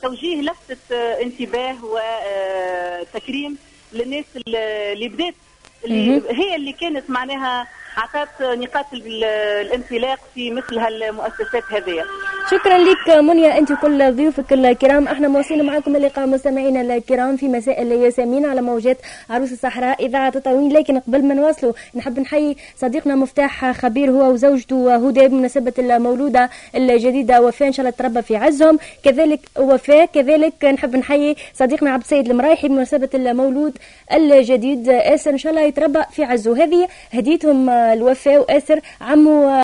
توجيه لفتة انتباه وتكريم للناس اللي بدات، اللي هي اللي كانت معناها عطات نقاط الانطلاق في مثل هالمؤسسات هذه. شكرا لك منيا، انت كل ضيوفك الكرام. احنا مواصلين معكم اللقاء مستمعينا الكرام في مساء الياسمين على موجات عروس الصحراء اذاعه تطاوين. لكن قبل ما نواصلوا نحب نحيي صديقنا مفتاح خبير هو وزوجته هدى بمناسبه المولوده الجديده وفاء، ان شاء الله تربى في عزهم. كذلك وفاء، كذلك نحب نحيي صديقنا عبد السيد المرايحي بمناسبه المولود الجديد آسر، ان شاء الله يتربى في عزه. هذه هديتهم الوفاء وآسر عمو